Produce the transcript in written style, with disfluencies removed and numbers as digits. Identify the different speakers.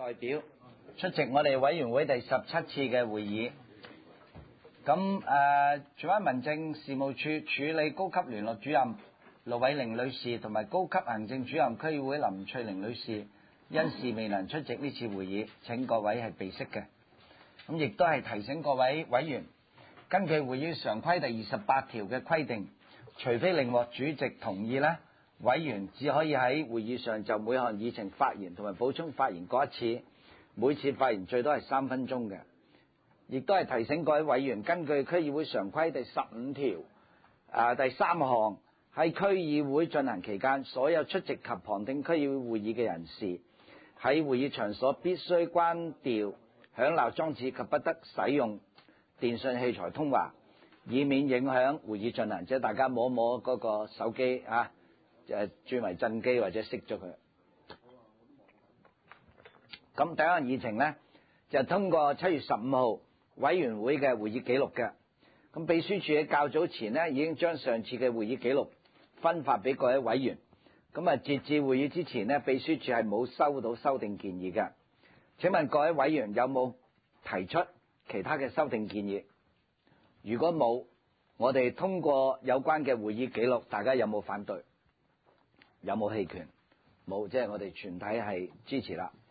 Speaker 1: 代表出席我哋委員會第17次嘅會議。咁荃灣民政事務處處理高級聯絡主任盧偉玲女士同埋高級行政主任區議會林翠玲女士因事未能出席呢次會議，請各位係備悉嘅。咁亦都係提醒各位委員，根據會議常規第28條嘅規定，除非另獲主席同意呢，委員只可以喺會議上就每項議程發言同埋補充發言過一次，每次發言最多係3分鐘嘅。亦都係提醒各位委員，根據區議會常規第15條第3項，喺區議會進行期間，所有出席及旁聽區議會會議嘅人士，喺會議場所必須關掉響鬧裝置及不得使用電訊器材通話，以免影響會議進行。即係大家摸摸嗰個手機轉為震機或者熄咗佢。咁第一項議程呢，就通過7月15號委員會嘅會議記錄嘅。咁秘書處喺較早前呢，已經將上次嘅會議記錄分發俾各位委員。咁截至會議之前呢，秘書處係冇收到修訂建議嘅。請問各位委員有冇提出其他嘅修訂建議？如果冇，我哋通過有關嘅會議記錄，大家有冇反對？有冇棄權？冇，即係我哋全體係支持啦。